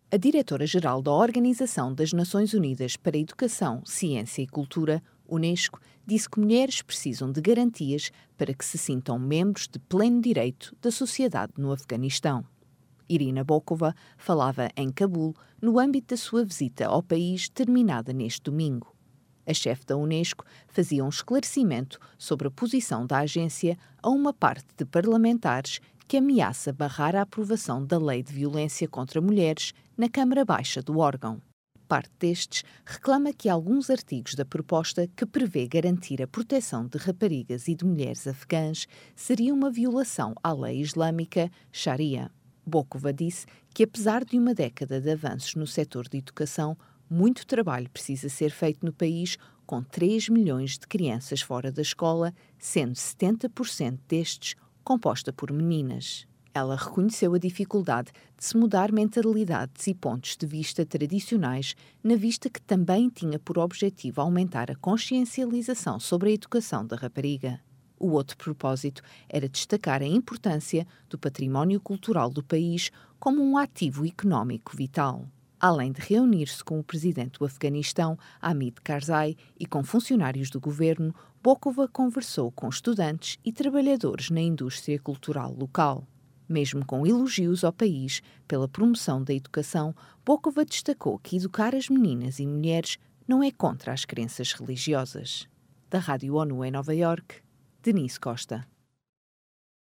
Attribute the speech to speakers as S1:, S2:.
S1: A diretora-geral da Organização das Nações Unidas para a Educação, Ciência e Cultura, Unesco, disse que mulheres precisam de garantias para que se sintam membros de pleno direito da sociedade no Afeganistão. Irina Bokova falava em Cabul no âmbito da sua visita ao país terminada neste domingo. A chefe da Unesco fazia um esclarecimento sobre a posição da agência a uma parte de parlamentares que ameaça barrar a aprovação da Lei de Violência contra Mulheres na Câmara Baixa do órgão. Parte destes reclama que alguns artigos da proposta que prevê garantir a proteção de raparigas e de mulheres afegãs seria uma violação à lei islâmica Sharia. Bokova disse que, apesar de uma década de avanços no setor de educação, muito trabalho precisa ser feito no país, com 3 milhões de crianças fora da escola, sendo 70% destes composta por meninas. Ela reconheceu a dificuldade de se mudar mentalidades e pontos de vista tradicionais, na vista que também tinha por objetivo aumentar a consciencialização sobre a educação da rapariga. O outro propósito era destacar a importância do património cultural do país como um ativo económico vital. Além de reunir-se com o presidente do Afeganistão, Hamid Karzai, e com funcionários do governo, Bokova conversou com estudantes e trabalhadores na indústria cultural local. Mesmo com elogios ao país pela promoção da educação, Bokova destacou que educar as meninas e mulheres não é contra as crenças religiosas. Da Rádio ONU em Nova Iorque, Denise Costa.